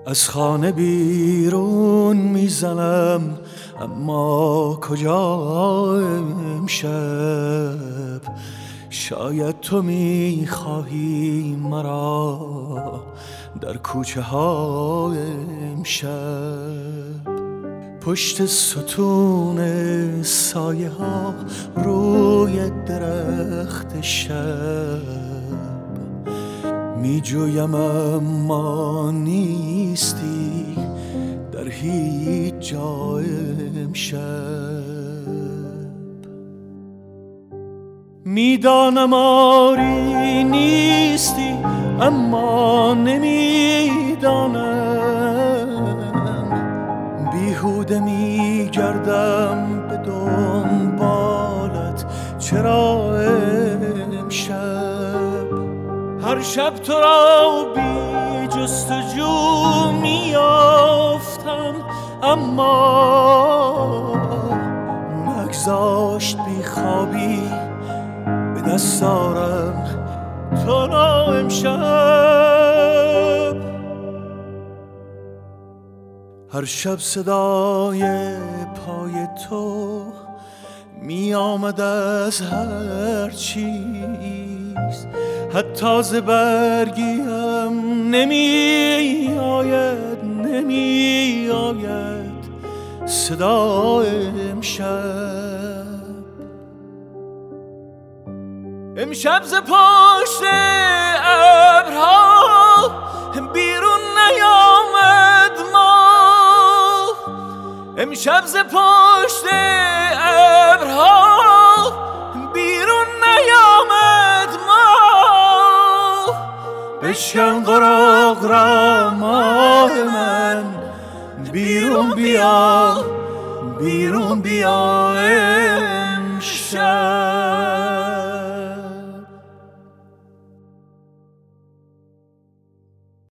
از خانه بیرون میزنم، اما کجا امشب؟ شاید تو میخواهی مرا در کوچه ها امشب. پشت ستون سایه ها روی درخت شب می جویم، اما نیستی در هیچ جا امشب. میدانم آری نیستی، اما نمیدانم. بیهوده میگردم به دنبالت، چرا امشب؟ هر شب تو را بی جستجو میافتم، اما نگذاشت بی خوابی به دست آرم تو را امشب. هر شب صدای پای تو می آمد از هر چیز، حتی ز برگیم نمی آید صدا امشب. امشب ز پشت ابرها بیرون نیامد ماه، امشب ز پشت ابرها بیرون نیامد ماه. بشکن قراق را ماه من، بیرون بیا امشب.